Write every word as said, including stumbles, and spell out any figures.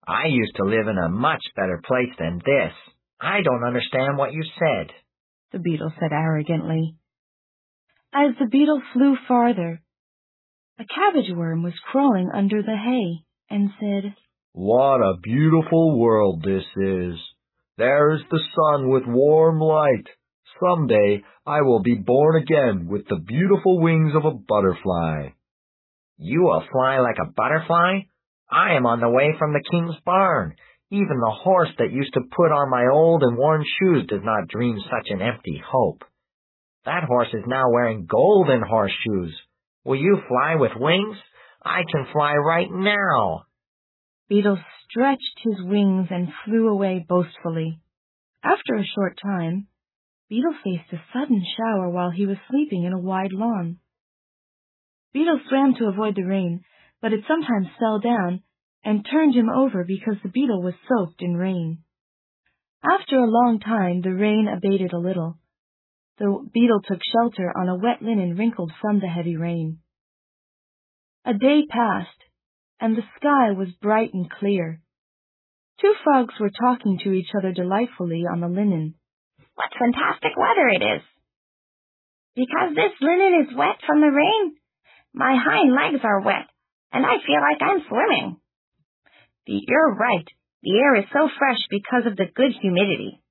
I used to live in a much better place than this. I don't understand what you said, the beetle said arrogantly. As the beetle flew farther, a cabbage worm was crawling under the hay and said, "What a beautiful world this is. There is the sun with warm light. Someday I will be born again with the beautiful wings of a butterfly." You will fly like a butterfly? I am on the way from the king's barn. Even the horse that used to put on my old and worn shoes does not dream such an empty hope. That horse is now wearing golden horseshoes. Will you fly with wings? I can fly right now. Beetle stretched his wings and flew away boastfully. After a short time, Beetle faced a sudden shower while he was sleeping in a wide lawn. Beetle swam to avoid the rain, but it sometimes fell down and turned him over because the beetle was soaked in rain. After a long time, the rain abated a little. The beetle took shelter on a wet linen wrinkled from the heavy rain. A day passed, and the sky was bright and clear. Two frogs were talking to each other delightfully on the linen. What fantastic weather it is! Because this linen is wet from the rain, my hind legs are wet, and I feel like I'm swimming. You're right, the air is so fresh because of the good humidity.